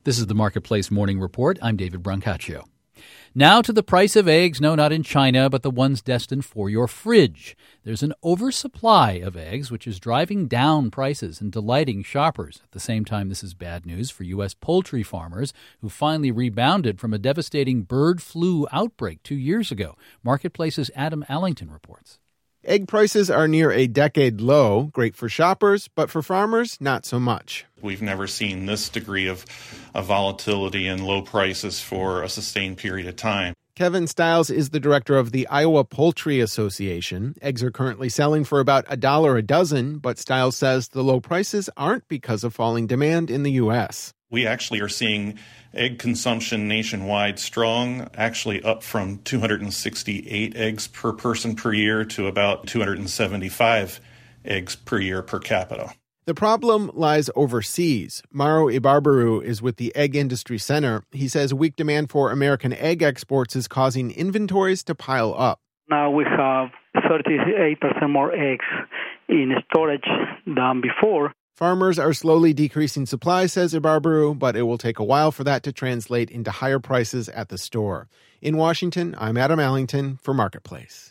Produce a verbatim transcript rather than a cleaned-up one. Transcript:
This is the Marketplace Morning Report. I'm David Brancaccio. Now to the price of eggs. No, not in China, but the ones destined for your fridge. There's an oversupply of eggs, which is driving down prices and delighting shoppers. At the same time, this is bad news for U S poultry farmers who finally rebounded from a devastating bird flu outbreak two years ago. Marketplace's Adam Allington reports. Egg prices are near a decade low, great for shoppers, but for farmers, not so much. We've never seen this degree of, of volatility and low prices for a sustained period of time. Kevin Stiles is the director of the Iowa Poultry Association. Eggs are currently selling for about a dollar a dozen, but Stiles says the low prices aren't because of falling demand in the U S. We actually are seeing egg consumption nationwide strong, actually up from two hundred sixty-eight eggs per person per year to about two hundred seventy-five eggs per year per capita. The problem lies overseas. Mauro Ibarbaru is with the Egg Industry Center. He says weak demand for American egg exports is causing inventories to pile up. Now we have thirty-eight percent more eggs in storage than before. Farmers are slowly decreasing supply, says Ibarbaru, but it will take a while for that to translate into higher prices at the store. In Washington, I'm Adam Allington for Marketplace.